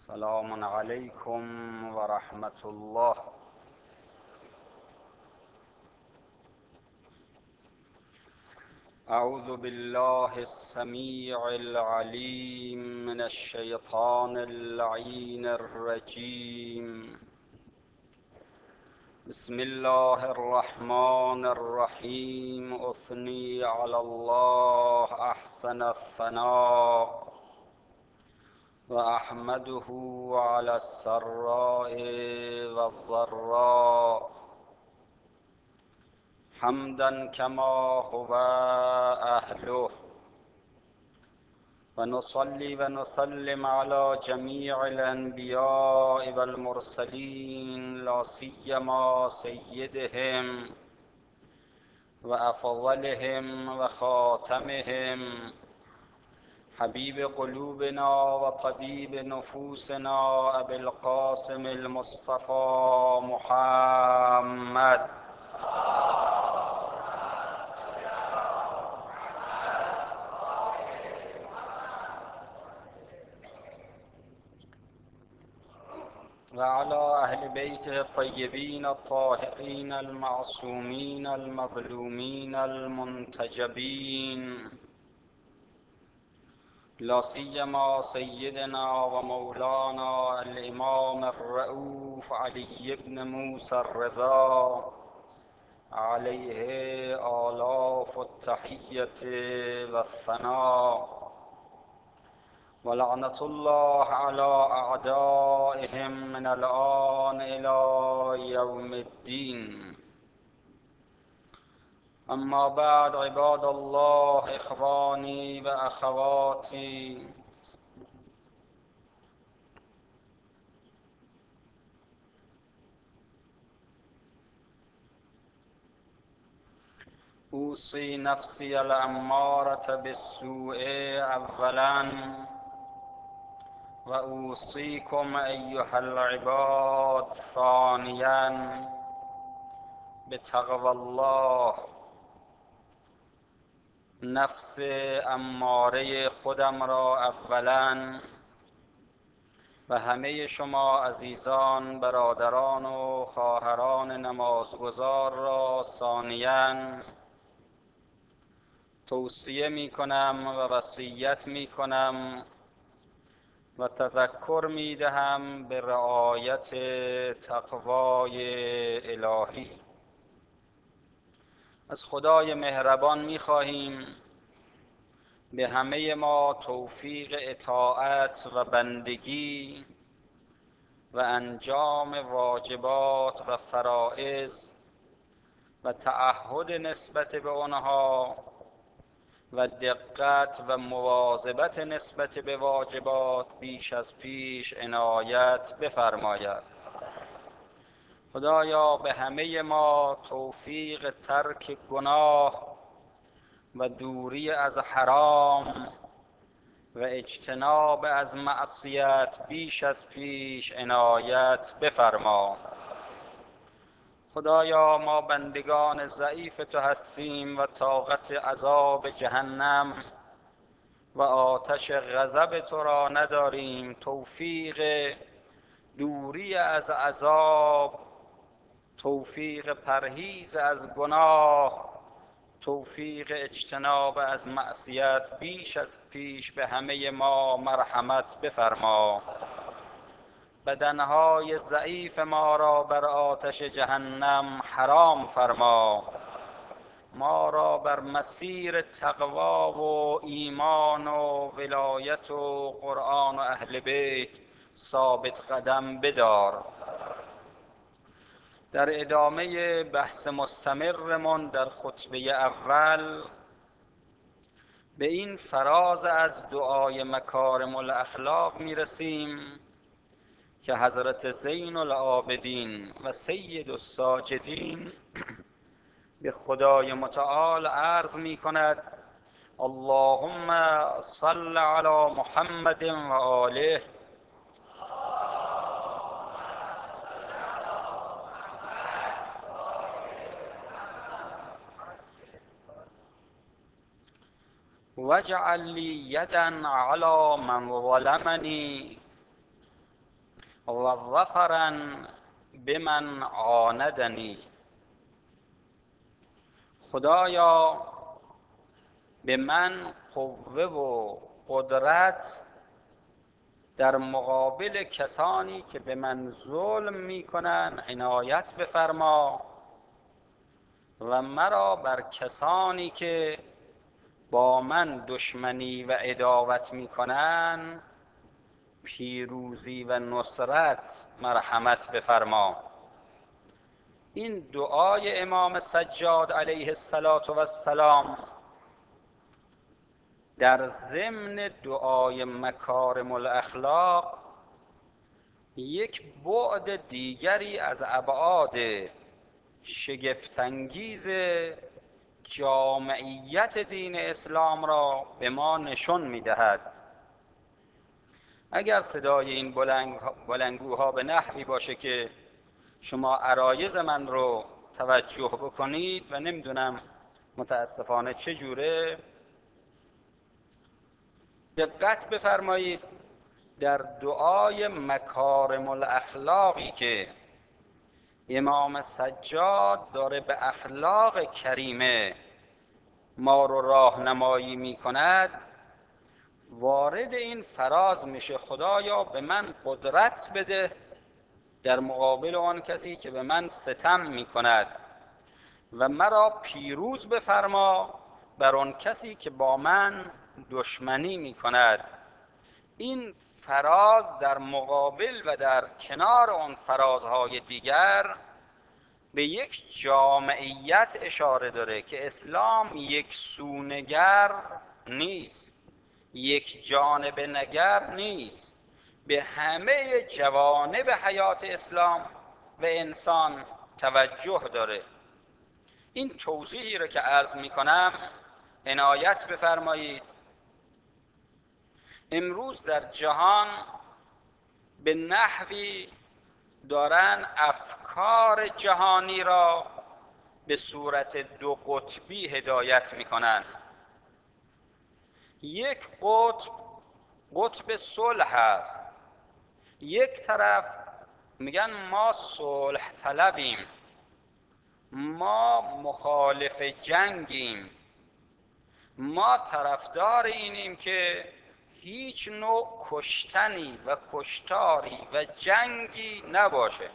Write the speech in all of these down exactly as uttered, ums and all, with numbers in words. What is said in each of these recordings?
سلام علیکم و رحمت الله. اعوذ بالله السمیع العلیم من الشیطان اللعین الرجیم. بسم الله الرحمن الرحیم. اثنی علی الله احسن الثناء و احمده علی السراء و الضراء حمدا کما هو اهله و نصلی و نسلم علی جمیع الانبیاء و المرسلین لا سیما سیدهم و افضلهم و خاتمهم حبیب قلوبنا و طبیب نفوسنا ابی القاسم المصطفى محمد و علی اهل بیته الطیبین الطاهرین المعصومین المظلومین المنتجبین لا سیما سیدنا و مولانا الامام الرؤوف علی بن موسی الرضا علیه آلاف التحیة و الثناء و لعنة الله علی اعدائهم من الآن الی یوم الدین. اما بعد، عباد الله، اخوانی و اخواتی، اوصی نفسی الامارة بالسوء اولا و اوصیکم ایها العباد ثانیا بتقوی الله. نفس اماره خودم را اولا و همه شما عزیزان، برادران و خواهران نمازگزار را ثانیاً توصیه می کنم و وصیت می کنم و تذکر می دهم به رعایت تقوای الهی. از خدای مهربان می خواهیم به همه ما توفیق اطاعت و بندگی و انجام واجبات و فرائض و تعهد نسبت به آنها و دقت و مواظبت نسبت به واجبات بیش از پیش عنایت بفرماید. خدایا به همه ما توفیق ترک گناه و دوری از حرام و اجتناب از معصیت بیش از پیش عنایت بفرما. خدایا ما بندگان ضعیف تو هستیم و طاقت عذاب جهنم و آتش غضب تو را نداریم. توفیق دوری از عذاب، توفیق پرهیز از گناه، توفیق اجتناب از معصیت بیش از پیش به همه ما مرحمت بفرما. بدنهای ضعیف ما را بر آتش جهنم حرام فرما. ما را بر مسیر تقوا و ایمان و ولایت و قرآن و اهل بیت ثابت قدم بدار. در ادامه بحث مستمرمان در خطبه اول به این فراز از دعای مکارم الاخلاق می رسیم که حضرت زین العابدین و سید الساجدین به خدای متعال عرض می کند: اللهم صل علی محمد و آله واجعل لی یدا علی من ظلمنی و ظفرا بمن عاندنی. خدایا به من قوه و قدرت در مقابل کسانی که به من ظلم میکنن عنایت بفرما و مرا بر کسانی که با من دشمنی و عداوت میکنن پیروزی و نصرت مرحمت بفرما. این دعای امام سجاد علیه السلام در ضمن دعای مکارم الاخلاق یک بعد دیگری از ابعاد شگفت‌انگیز جامعیت دین اسلام را به ما نشان می‌دهد. اگر صدای این بلندگوها به نحوی باشه که شما عرایض من رو توجه بکنید و نمیدونم متاسفانه چه جوره، دقت بفرمایید در دعای مکارم الاخلاقی که امام سجاد داره به اخلاق کریمه ما رو راهنمایی می کند، وارد این فراز میشه خدایا به من قدرت بده در مقابل آن کسی که به من ستم می کند و مرا پیروز بفرما بر آن کسی که با من دشمنی می کند. این فراز در مقابل و در کنار آن فرازهای دیگر به یک جامعیت اشاره داره که اسلام یک سونگر نیست، یک جانب نگر نیست، به همه جوانب حیات اسلام و انسان توجه داره. این توضیحی رو که عرض می کنم عنایت بفرمایید. امروز در جهان به نحوی دارن افکار جهانی را به صورت دو قطبی هدایت می کنن. یک قطب قطب صلح است. یک طرف میگن ما صلح طلبیم، ما مخالف جنگیم، ما طرفدار اینیم که هیچ نوع کشتنی و کشتاری و جنگی نباشه.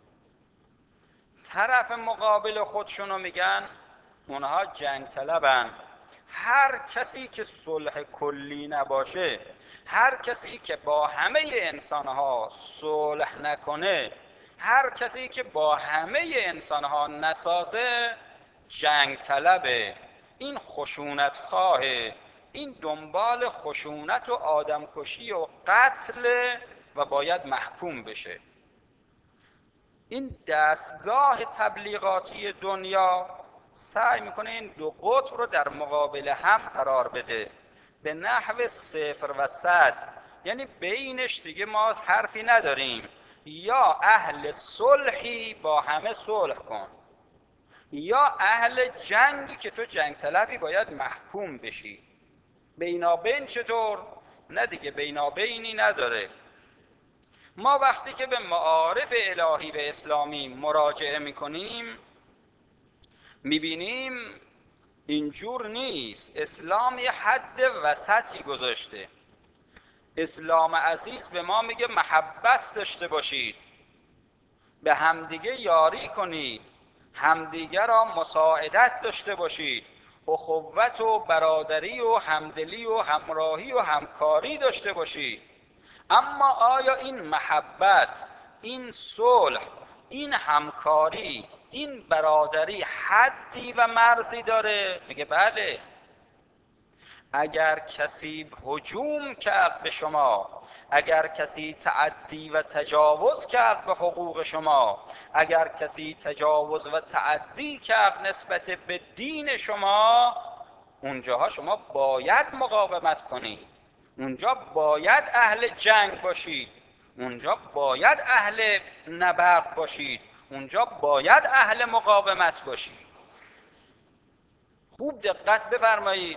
طرف مقابل خودشونو میگن اونها جنگ طلبن. هر کسی که صلح کلی نباشه، هر کسی که با همه انسانها صلح نکنه، هر کسی که با همه انسانها نسازه جنگ طلبه. این خشونت خواهه، این دنبال خشونت و آدمکشی و قتل و باید محکوم بشه. این دستگاه تبلیغاتی دنیا سعی میکنه این دو قطب رو در مقابل هم قرار بده به نحو صفر و صد، یعنی بینش دیگه ما حرفی نداریم. یا اهل صلحی با همه صلح کن، یا اهل جنگی که تو جنگ طلبی باید محکوم بشی. بینابین چطور؟ نه دیگه بینابینی نداره. ما وقتی که به معارف الهی و اسلامی مراجعه میکنیم میبینیم اینجور نیست. اسلام یه حد وسطی گذاشته. اسلام عزیز به ما میگه محبت داشته باشید، به همدیگه یاری کنید، همدیگه را مساعدت داشته باشید، اخوت و برادری و همدلی و همراهی و همکاری داشته باشید. اما آیا این محبت، این صلح، این همکاری، این برادری حدی و مرزی داره؟ میگه بله. اگر کسی هجوم کرد به شما، اگر کسی تعدی و تجاوز کرد به حقوق شما، اگر کسی تجاوز و تعدی کرد نسبت به دین شما، اونجاها شما باید مقاومت کنید. اونجا باید اهل جنگ باشید، اونجا باید اهل نبرد باشید، اونجا باید اهل مقاومت باشید. خوب دقت بفرمایید.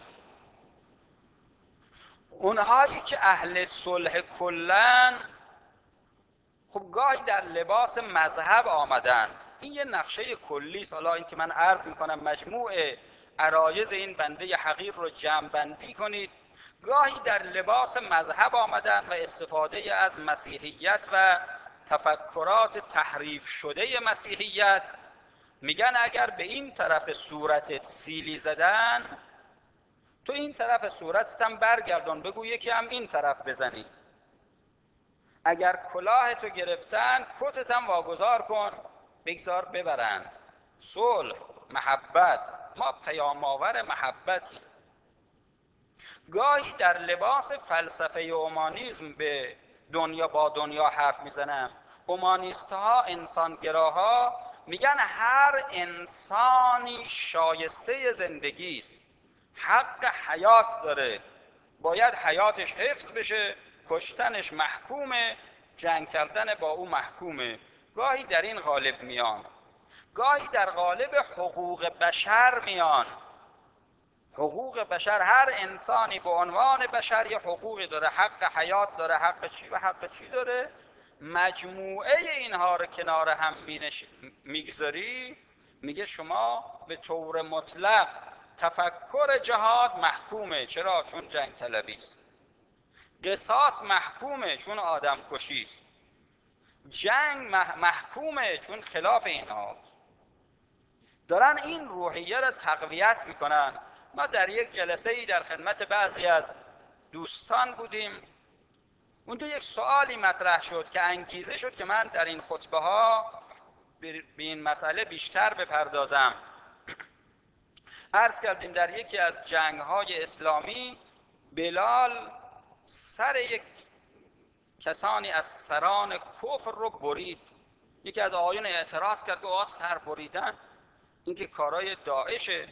اونهایی که اهل صلح کلن خب گاهی در لباس مذهب آمدن. این یه نقشه کلی است. حالا این که من عرض میکنم مجموع عرایض این بنده حقیر رو جمع بندی کنید. گاهی در لباس مذهب آمدن و استفاده از مسیحیت و تفکرات تحریف شده مسیحیت. میگن اگر به این طرف صورتت سیلی زدن، تو این طرف صورتت هم برگردون، بگو یکی هم این طرف بزنی. اگر کلاهتو گرفتن، کتت هم واگذار کن، بگذار ببرن. صلح، محبت، ما پیام آور محبتیم. گاهی در لباس فلسفه اومانیسم به دنیا با دنیا حرف میزنم. اومانیست ها، انسانگراها میگن هر انسانی شایسته زندگی است، حق حیات داره، باید حیاتش حفظ بشه، کشتنش محکومه، جنگ کردن با او محکومه. گاهی در این قالب میان، گاهی در قالب حقوق بشر میان. حقوق بشر، هر انسانی به عنوان بشر یه حقوقی داره، حق حیات داره، حق چی و حق چی داره. مجموعه اینها رو کنار هم میگذاری، میگه شما به طور مطلق تفکر جهاد محکومه. چرا؟ چون جنگ طلبی است. قصاص محکومه چون آدم کشی است. جنگ محکومه چون خلاف اینها. دارن این روحیه را تقویت میکنن. ما در یک جلسه ای در خدمت بعضی از دوستان بودیم. اون تو یک سوالی مطرح شد که انگیزه شد که من در این خطبه ها به این مسئله بیشتر بپردازم. عرض کردیم در یکی از جنگ های اسلامی بلال سر یک کسانی از سران کفر رو برید. یکی از آقایون اعتراض کرد که آقا سر بریدن این که کارای داعشه.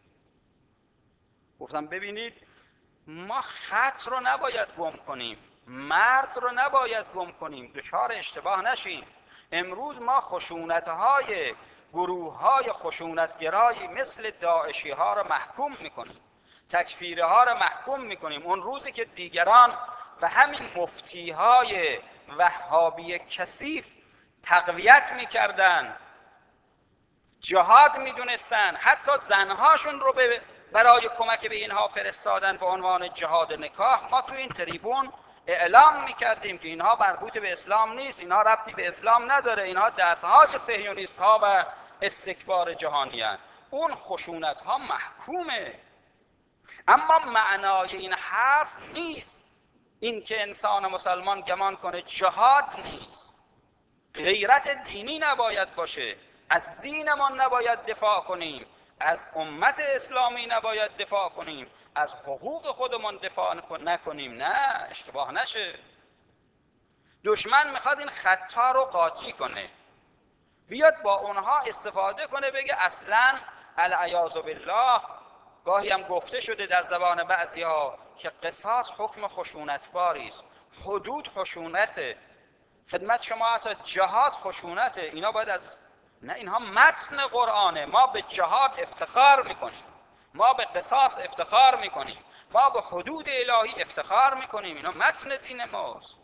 گفتم ببینید، ما خط رو نباید گم کنیم، مرز رو نباید گم کنیم، دچار اشتباه نشیم. امروز ما خشونت‌های گروه‌های خشونتگرایی مثل داعشی ها رو محکوم میکنیم، تکفیره ها رو محکوم میکنیم. اون روزی که دیگران و همین مفتی‌های وهابی کثیف تقویت میکردن، جهاد میدونستن، حتی زنهاشون رو به برای کمک به اینها فرستادن به عنوان جهاد نکاح، ما تو این تریبون اعلام میکردیم که اینها مربوط به اسلام نیست، اینها ربطی به اسلام نداره، اینها دستهاج صهیونیست ها و استکبار جهانی هستند. اون خشونت ها محکومه. اما معنای این حرف نیست این که انسان مسلمان گمان کنه جهاد نیست. غیرت دینی نباید باشه، از دینمان نباید دفاع کنیم، از امت اسلامی نباید دفاع کنیم، از حقوق خودمان دفاع نکنیم. نه، اشتباه نشه. دشمن میخواد این خطا رو قاطی کنه، بیاد با اونها استفاده کنه، بگه اصلا العیاذ بالله. گاهی هم گفته شده در زبان بعضی‌ها که قصاص حکم خشونتباری است، حدود خشونته. خدمت شما اصلا جهاد خشونته. اینا باید از نه، اینها متن قرآنه. ما به جهاد افتخار میکنیم، ما به قصاص افتخار میکنیم، ما به حدود الهی افتخار میکنیم. اینا متن دین ماست.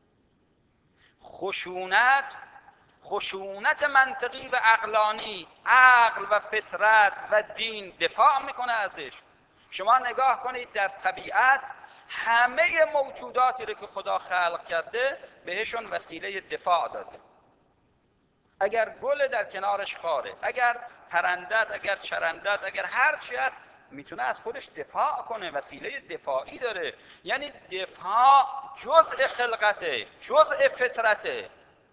خشونت، خشونت منطقی و عقلانی، عقل و فطرت و دین دفاع میکنه ازش. شما نگاه کنید در طبیعت، همه موجوداتی رو که خدا خلق کرده بهشون وسیله دفاع داده. اگر گل در کنارش خاره، اگر پرنده است، اگر چرنده است، اگر هر چی است، میتونه از خودش دفاع کنه، وسیله دفاعی داره. یعنی دفاع جزء خلقته، جزء فطرته.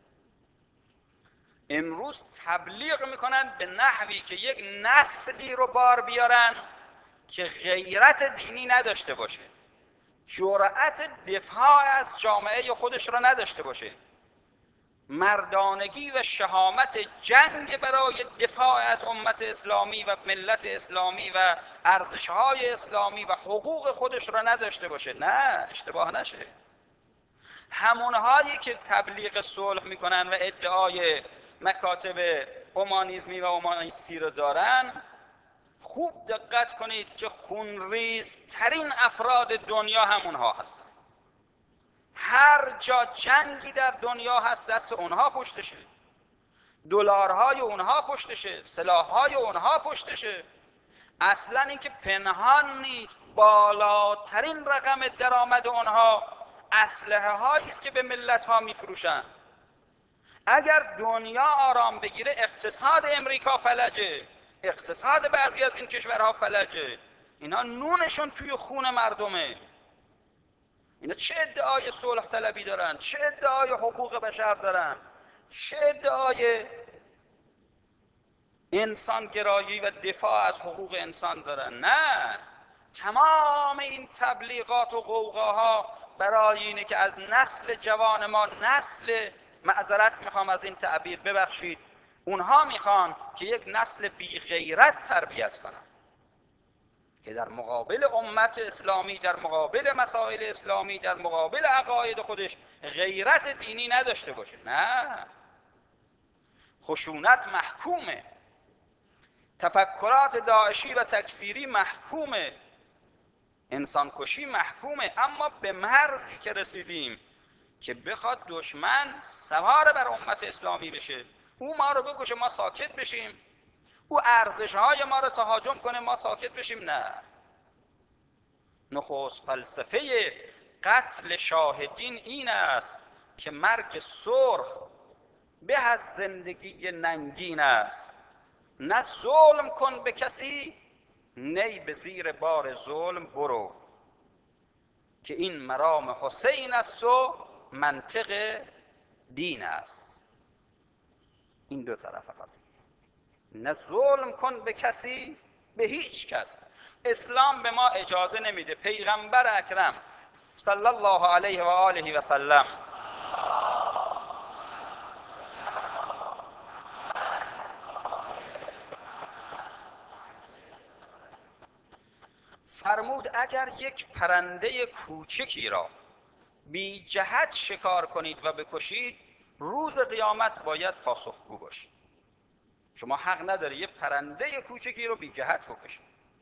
امروز تبلیغ میکنن به نحوی که یک نسلی رو بار بیارن که غیرت دینی نداشته باشه، جرأت دفاع از جامعه خودش رو نداشته باشه، مردانگی و شهامت جنگ برای دفاع از امت اسلامی و ملت اسلامی و ارزش‌های اسلامی و حقوق خودش رو نداشته باشه. نه، اشتباه نشه. همونهایی که تبلیغ صلح میکنن و ادعای مکاتب اومانیسمی و اومانیستی رو دارن، خوب دقت کنید که خونریز ترین افراد دنیا همونها هستن. هر جا جنگی در دنیا هست دست اونها پشتشه، دلارهای اونها پشتشه، سلاحهای اونها پشتشه. اصلا اینکه پنهان نیست، بالاترین رقم درآمد اونها اسلحه هایی است که به ملت ها میفروشن. اگر دنیا آرام بگیره اقتصاد امریکا فلجه، اقتصاد بعضی از این کشورها فلجه. اینا نونشون توی خون مردمه. اینا چه ادعای صلح طلبی دارن، چه ادعای حقوق بشر دارن، چه ادعای انسان گرایی و دفاع از حقوق انسان دارن. نه، تمام این تبلیغات و غوغاها برای اینه که از نسل جوان ما، نسل، معذرت میخوام از این تعبیر، ببخشید، اونها میخوان که یک نسل بی غیرت تربیت کنن که در مقابل امت اسلامی، در مقابل مسائل اسلامی، در مقابل عقاید خودش غیرت دینی نداشته باشه. نه، خشونت محکومه، تفکرات داعشی و تکفیری محکومه، انسان کشی محکومه. اما به مرزی که رسیدیم که بخواد دشمن سوار بر امت اسلامی بشه، او ما رو بکشه ما ساکت بشیم، او ارزش‌های ما رو تهاجم کنه ما ساکت بشیم، نه. نخست فلسفه قتل شاهدین این است که مرگ سرخ به از زندگی ننگین است. نه ظلم کن به کسی، نی به زیر بار ظلم برو، که این مرام حسین است و منطق دین است. این دو طرف قضیه. نه ظلم کن به کسی، به هیچ کس. اسلام به ما اجازه نمیده پیغمبر اکرم صلی الله علیه و آله و سلم فرمود اگر یک پرنده کوچکی را بی جهت شکار کنید و بکشید، روز قیامت باید پاسخگو باشید. شما حق نداری یه پرنده کوچکی رو بی جهت بکشید.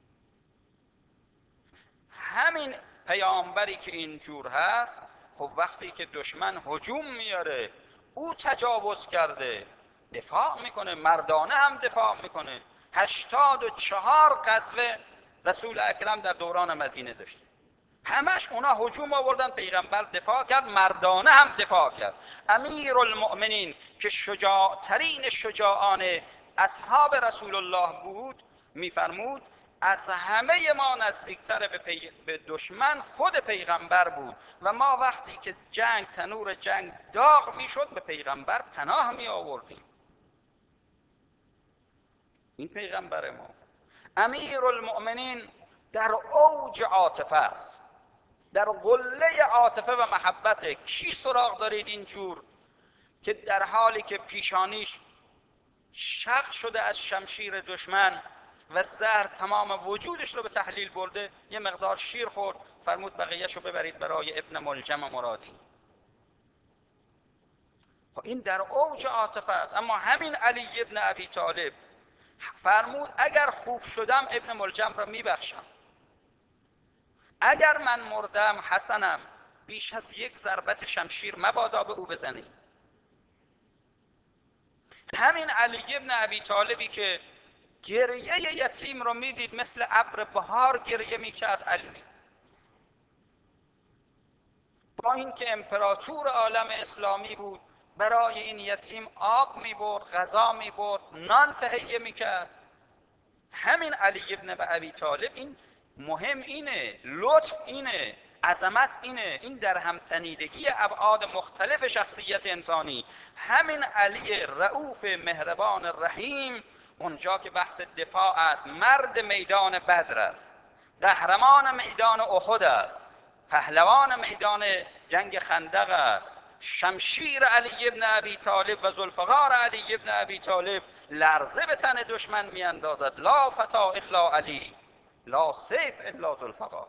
همین پیامبری که اینجور هست، خب وقتی که دشمن هجوم میاره او تجاوز کرده، دفاع میکنه، مردانه هم دفاع میکنه. هشتاد و چهار غزوه رسول اکرم در دوران مدینه داشت، همش اونا هجوم آوردن، پیغمبر دفاع کرد، مردانه هم دفاع کرد. امیرالمؤمنین که شجاعترین شجاعان اصحاب رسول الله بود میفرمود از همه ما نزدیکتر به, پی... به دشمن خود پیغمبر بود و ما وقتی که جنگ، تنور جنگ داغ میشد، به پیغمبر پناه می آوردیم. این پیغمبر ما امیرالمؤمنین در اوج عاطفه است، در قله عاطفه و محبت. کی سراغ دارید اینجور که در حالی که پیشانیش شق شده از شمشیر دشمن و زهر تمام وجودش رو به تحلیل برده، یه مقدار شیر خورد، فرمود بقیه‌شو ببرید برای ابن ملجم مرادی. این در اوج عاطفه است. اما همین علی ابن ابی طالب فرمود اگر خوب شدم ابن ملجم را میبخشم، اگر من مردم حسنم بیش از یک ضربت شمشیر مبادا به او بزنی. همین علی ابن ابی طالبی که گریه یتیم رو میدید مثل ابر بهار گریه میکرد، علی با اینکه امپراتور عالم اسلامی بود برای این یتیم آب میبرد، غذا میبرد، نان تهیه میکرد. همین علی ابن ابی طالب، این مهم اینه، لطف اینه، عظمت اینه، این در همتنیدگی ابعاد مختلف شخصیت انسانی. همین علی رؤوف مهربان رحیم اونجا که بحث دفاع است، مرد میدان بدر است، قهرمان میدان احد است، پهلوان میدان جنگ خندق است. شمشیر علی ابن ابی طالب و ذوالفقار علی ابن ابی طالب لرزه به تن دشمن میاندازد. لا فتا الا علی، لا سیف الا ذوالفقار.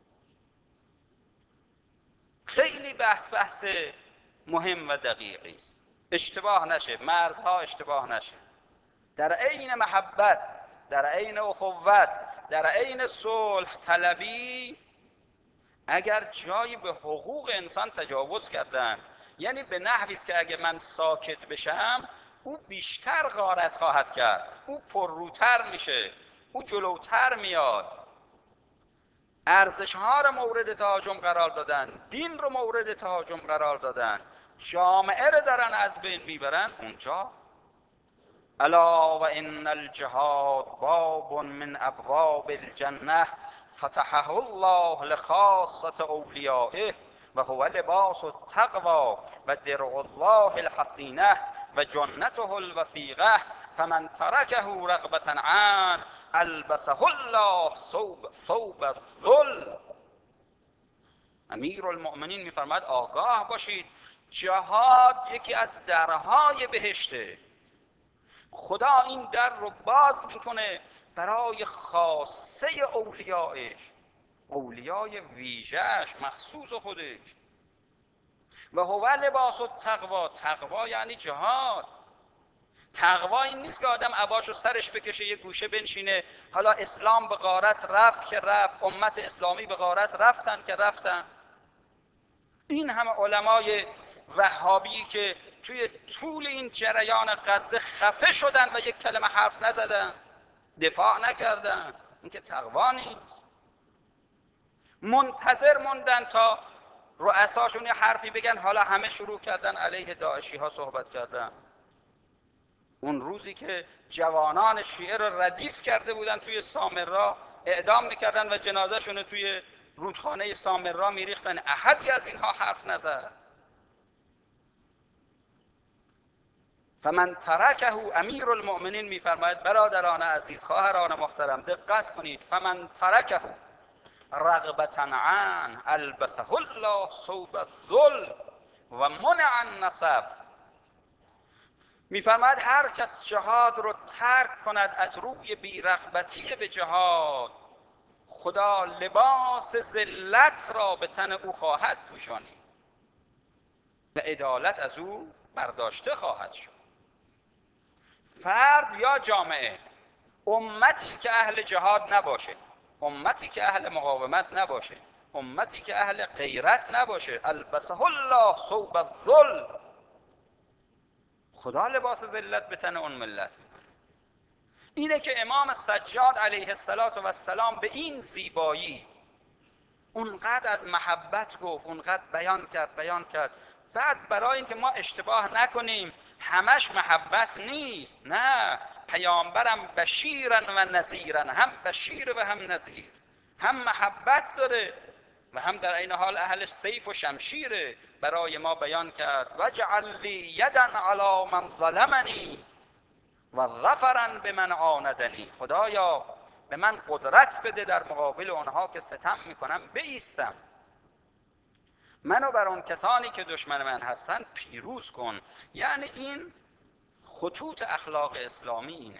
خیلی بحث بحث مهم و دقیقی است، اشتباه نشه، مرزها اشتباه نشه. در عین محبت، در عین اخوت، در عین صلح طلبی اگر جایی به حقوق انسان تجاوز کردن، یعنی به نحوی است که اگه من ساکت بشم او بیشتر غارت خواهد کرد، او پرروتر میشه، او جلوتر میاد، ارزش ها رو مورد تهاجم قرار دادن، دین رو مورد تهاجم قرار دادن، جامعه رو دارن از بین میبرن، اونجا الا و ان الجهاد باب من ابواب الجنه فتحه الله لخاصة اولیائه و هو لباس التقوى و درع الله الحصینه و جنته الوثیقه فمن ترکه رغبة عنه البسه الله ثوب ثوب الذل. امیرالمؤمنین میفرماید آگاه باشید، جهاد یکی از درهای بهشته. خدا این در رو باز میکنه برای خاصه اولیایش، اولیای ویژهش، مخصوص خودش. و هو لباس التقوا، تقوا یعنی جهاد. تقوا این نیست که آدم عباشو سرش بکشه یه گوشه بنشینه، حالا اسلام به غارت رفت که رفت، امت اسلامی به غارت رفتن که رفتن. این همه علمای وهابی که توی طول این جریان غزه خفه شدن و یک کلمه حرف نزدن، دفاع نکردن، این که تقوا نیست. منتظر موندن تا رؤساشون یه حرفی بگن، حالا همه شروع کردن علیه داعشی ها صحبت کردن. اون روزی که جوانان شیعه رو ردیف کرده بودن توی سامرا، اعدام میکردن و جنازهشون توی رودخانه سامرا میریختن، احدی از اینها حرف نزد. فمن ترکه، امیرالمؤمنین میفرماید برادران عزیز، خواهران محترم دقت کنید، فمن ترکه رغبة عنه البسه الله ثوب الذل و منع النصف. میفرماید هر کس جهاد رو ترک کند از روی بی‌رغبتی به جهاد، خدا لباس ذلت را به تن او خواهد پوشانید و عدالت از او برداشته خواهد شد. فرد یا جامعه، امتی که اهل جهاد نباشه، امتی که اهل مقاومت نباشه، امتی که اهل غیرت نباشه، البسه الله ثوب الذل، خدا لباس ذلت به تن اون ملت میکنه. اینه که امام سجاد علیه السلام به این زیبایی اونقدر از محبت گفت، اونقدر بیان کرد بیان کرد بعد برای اینکه ما اشتباه نکنیم همش محبت نیست، نه، پیامبرم بشیرن و نذیرن، هم بشیر و هم نذیر، هم محبت داره و هم در این حال اهل سیف و شمشیره. برای ما بیان کرد وجعل لی یدا علی من ظلمنی و ظفرا بمن عاندنی، خدایا به من قدرت بده در مقابل اونها که ستم میکنم بایستم، منو بر اون کسانی که دشمن من هستن پیروز کن. یعنی این خطوط اخلاق اسلامی اینه،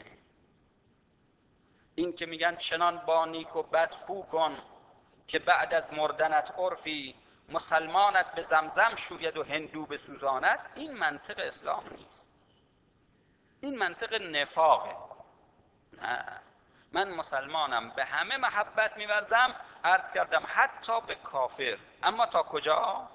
این که میگن چنان با نیک و بد خو کن که بعد از مردنت عرفی مسلمانت به زمزم شوید و هندو بسوزاند، این منطق اسلام نیست، این منطق نفاقه. نه، من مسلمانم، به همه محبت می‌ورزم، عرض کردم حتی به کافر، اما تا کجا؟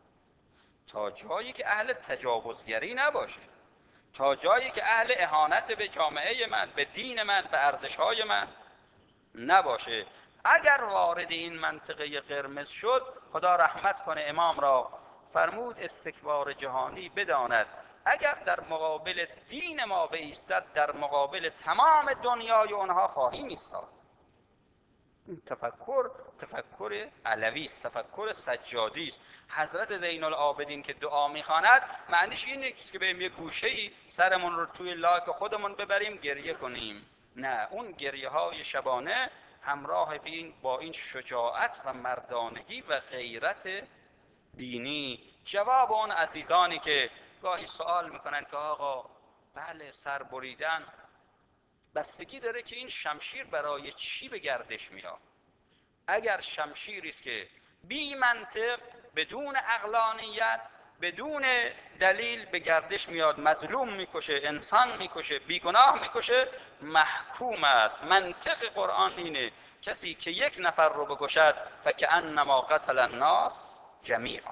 تا جایی که اهل تجاوزگری نباشه، تا جایی که اهل اهانت به جامعه من، به دین من، به ارزش‌های من نباشه. اگر وارد این منطقه قرمز شد، خدا رحمت کنه امام را، فرمود استکبار جهانی بداند اگر در مقابل دین ما بایستد در مقابل تمام دنیای اونها خواهیم ایستاد. این تفکر تفکر علوی است، تفکر سجادی است. حضرت زین العابدین که دعا میخواند معنیش این نیست که بریم یه گوشه‌ای سرمون رو توی لاک خودمون ببریم گریه کنیم، نه، اون گریه های شبانه همراه بین با این شجاعت و مردانگی و غیرت دینی. جواب اون عزیزانی که گاهی سوال میکنن که آقا بله سر بریدن، بستگی داره که این شمشیر برای چی به گردش میاد. اگر شمشیری است که بی منطق بدون عقلانیت بدون دلیل به گردش میاد، مظلوم میکشه، انسان میکشه، بیگناه میکشه، محکوم است. منطق قرآن اینه کسی که یک نفر رو بکشد فکأنما قتل الناس جمیعا.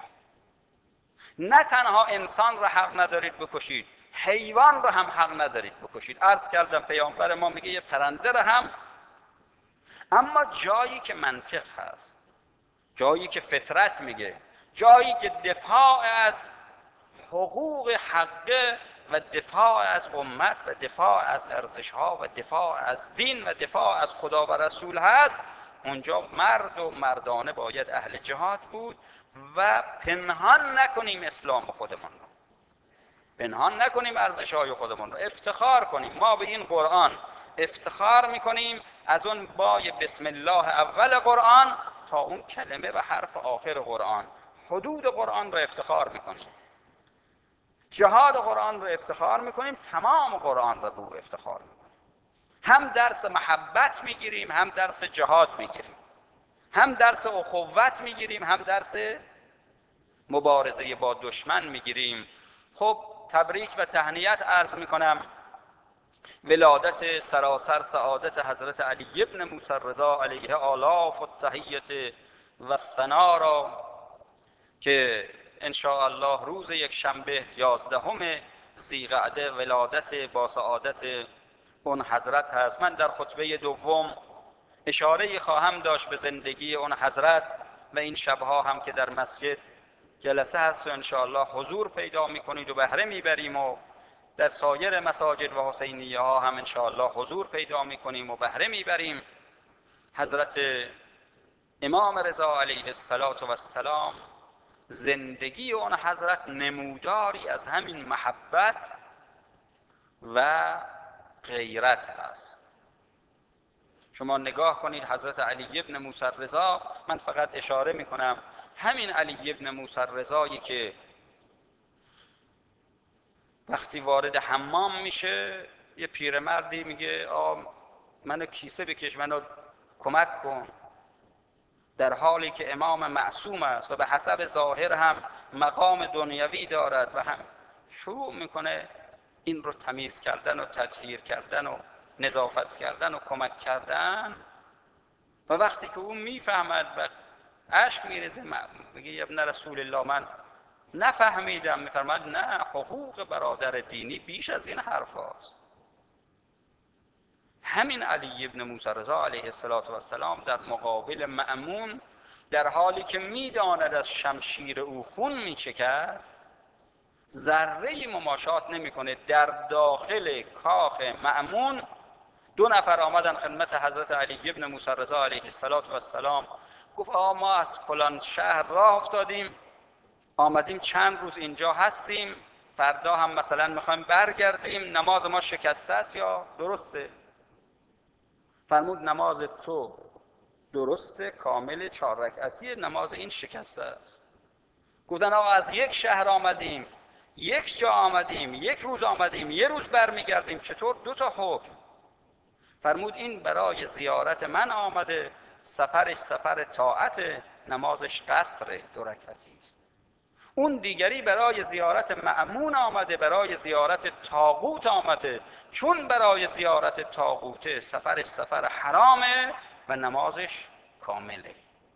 نه تنها انسان رو حق ندارید بکشید، حیوان رو هم حق ندارید بکشید. عرض کردم پیامبر ما میگه یه پرنده رو هم. اما جایی که منطق هست، جایی که فطرت میگه، جایی که دفاع از حقوق حقه و دفاع از امت و دفاع از ارزشها و دفاع از دین و دفاع از خدا و رسول هست، اونجا مرد و مردانه باید اهل جهاد بود و پنهان نکنیم اسلام خودمون رو، پنهان نکنیم ارزشهای خودمون رو، افتخار کنیم. ما به این قرآن افتخار میکنیم، از اون بای بسم الله اول قرآن تا اون کلمه و حرف آخر قرآن، حدود قرآن رو افتخار میکنیم، جهاد قرآن رو افتخار میکنیم، تمام قرآن رو رو افتخار میکنیم. هم درس محبت میگیریم، هم درس جهاد میگیریم، هم درس اخوت میگیریم، هم درس مبارزه با دشمن میگیریم. خب تبریک و تهنیت عرض میکنم ولادت سراسر سعادت حضرت علی ابن موسی رضا علیه آلاف و تحیت و ثنا را که ان شاء الله روز یک شنبه یازدهم ذیقعده ولادت با سعادت اون حضرت هست. من در خطبه دوم اشاره خواهم داشت به زندگی اون حضرت و این شبها هم که در مسجد جلسه هست و ان شاء الله حضور پیدا میکنید و بهره میبریم و در سایر مساجد و حسینیه ها هم ان شاء الله حضور پیدا میکنیم و بهره میبریم. حضرت امام رضا علیه السلام زندگی اون حضرت نموداری از همین محبت و غیرت هست. شما نگاه کنید حضرت علی ابن موسی رضا، من فقط اشاره میکنم همین علی ابن موسی رضایی که وقتی وارد حمام میشه یه پیرمردی میگه آ منو کیسه بکش، منو کمک کن، در حالی که امام معصوم است و به حسب ظاهر هم مقام دنیوی دارد و هم شروع میکنه این رو تمیز کردن و تطهیر کردن و نظافت کردن و کمک کردن. و وقتی که اون میفهمد و اشک میریزه میگه ابن رسول الله من نفهمیدم، میفرماد نه، حقوق برادر دینی بیش از این حرف هاست. همین علی ابن موسی رضا علیه السلام در مقابل مأمون در حالی که میداند از شمشیر او خون میچکد ذره مماشات نمیکنه. در داخل کاخ مأمون دو نفر آمدن خدمت حضرت علی ابن موسی رضا علیه السلام، گفت آ ما از فلان شهر راه افتادیم، آمدیم چند روز اینجا هستیم، فردا هم مثلا میخوایم برگردیم، نماز ما شکسته است یا درسته؟ فرمود نماز تو درسته، کامل چهار رکعتی، نماز این شکسته است. گفتن آقا از یک شهر آمدیم، یک جا آمدیم، یک روز آمدیم، یه روز برمیگردیم، چطور دو تا حکم؟ فرمود این برای زیارت من آمده، سفرش سفر طاعت، نمازش قصر دو رکعتی. اون دیگری برای زیارت مأمون آمده، برای زیارت طاغوت آمده، چون برای زیارت طاغوت سفرش سفر حرامه و نمازش کامله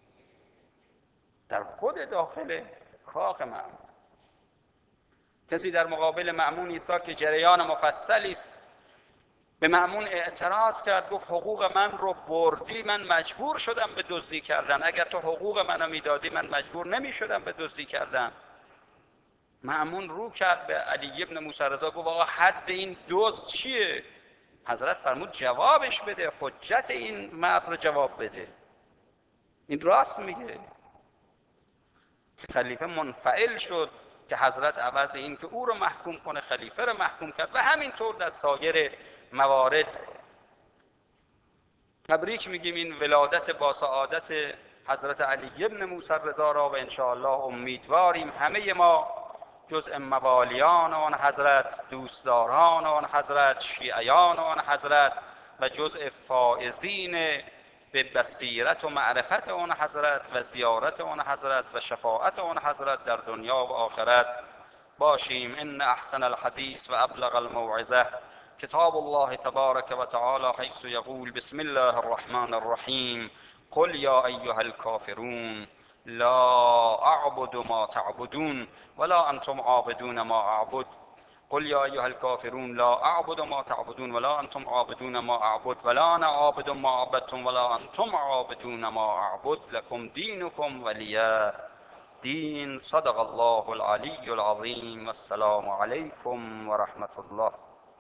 در خود داخل کاخ مأمون. کسی در مقابل مأمون ایستاد که جریان مفصلی است، به مأمون اعتراض کرد، گفت حقوق من رو بردی، من مجبور شدم به دزدی کردن، اگر تو حقوق منو میدادی من مجبور نمی شدم به دزدی کردن. مأمون رو کرد به علی ابن موسی رضا، گفت آقا حد این دزد چیه؟ حضرت فرمود جوابش بده، حجت این مرد رو جواب بده، این راست میگه. خلیفه منفعل شد که حضرت عوض این که او رو محکوم کنه خلیفه رو محکوم کرد و همینطور در سایر موارد. تبریک میگیم این ولادت با سعادت حضرت علی ابن موسی رضا را و ان شاء الله امیدواریم همه ما جزء موالیان آن حضرت، دوستداران آن حضرت، شیعیان آن حضرت و جزء فائزین به بصیرت و معرفت اون حضرت و زیارت اون حضرت و شفاعت اون حضرت در دنیا و آخرت باشیم. ان احسن الحدیث و ابلغ الموعظه کتاب الله تبارک و تعالی، حیث یقول بسم الله الرحمن الرحیم قل یا ایها الکافرون لا اعبد ما تعبدون ولا انتم عابدون ما اعبد. قل یا ایها الکافرون لا اعبد ما تعبدون ولا انتم عابدون ما اعبد ولا انا عابد ما عبدتم ولا انتم عابدون ما اعبد لكم دینکم ولی دین. صدق الله العلی العظیم. السلام علیکم و رحمت الله.